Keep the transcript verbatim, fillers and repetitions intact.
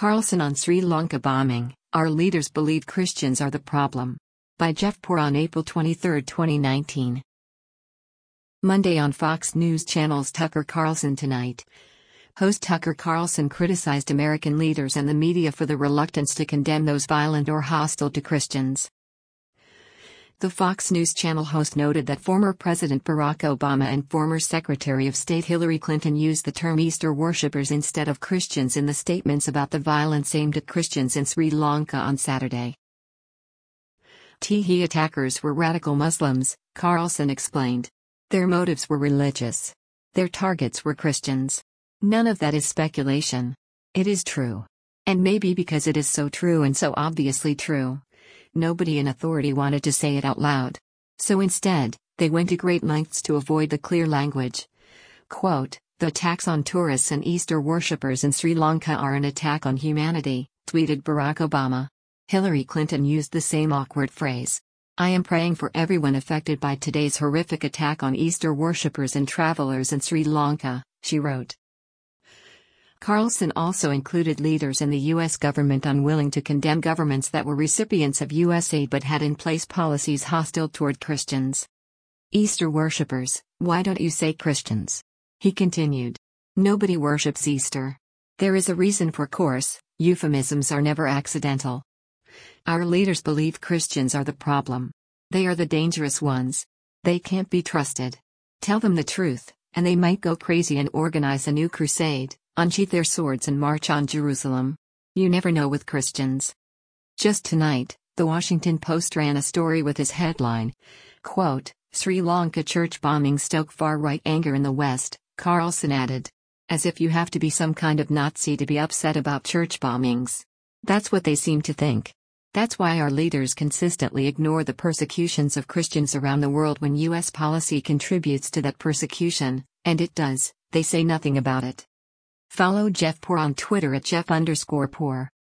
Carlson on Sri Lanka bombing, our leaders believe Christians are the problem. By Jeff Poor on April twenty-third, twenty nineteen. Monday on Fox News Channel's Tucker Carlson Tonight. Host Tucker Carlson criticized American leaders and the media for the reluctance to condemn those violent or hostile to Christians. The Fox News Channel host noted that former President Barack Obama and former Secretary of State Hillary Clinton used the term Easter worshippers instead of Christians in the statements about the violence aimed at Christians in Sri Lanka on Saturday. The attackers were radical Muslims, Carlson explained. Their motives were religious. Their targets were Christians. None of that is speculation. It is true. And maybe because it is so true and so obviously true, nobody in authority wanted to say it out loud. So instead, they went to great lengths to avoid the clear language. Quote, "The attacks on tourists and Easter worshippers in Sri Lanka are an attack on humanity," tweeted Barack Obama. Hillary Clinton used the same awkward phrase. "I am praying for everyone affected by today's horrific attack on Easter worshippers and travelers in Sri Lanka," she wrote. Carlson also included leaders in the U S government unwilling to condemn governments that were recipients of U S aid but had in place policies hostile toward Christians. "Easter worshippers, why don't you say Christians?" he continued. "Nobody worships Easter. There is a reason for course, euphemisms are never accidental. Our leaders believe Christians are the problem. They are the dangerous ones. They can't be trusted. Tell them the truth, and they might go crazy and organize a new crusade, unsheath their swords and march on Jerusalem. You never know with Christians." Just tonight, The Washington Post ran a story with his headline, quote, "Sri Lanka church bombings stoke far-right anger in the West," Carlson added. "As if you have to be some kind of Nazi to be upset about church bombings. That's what they seem to think. That's why our leaders consistently ignore the persecutions of Christians around the world when U S policy contributes to that persecution, and it does, they say nothing about it." Follow Jeff Poor on Twitter at Jeff underscore Poor.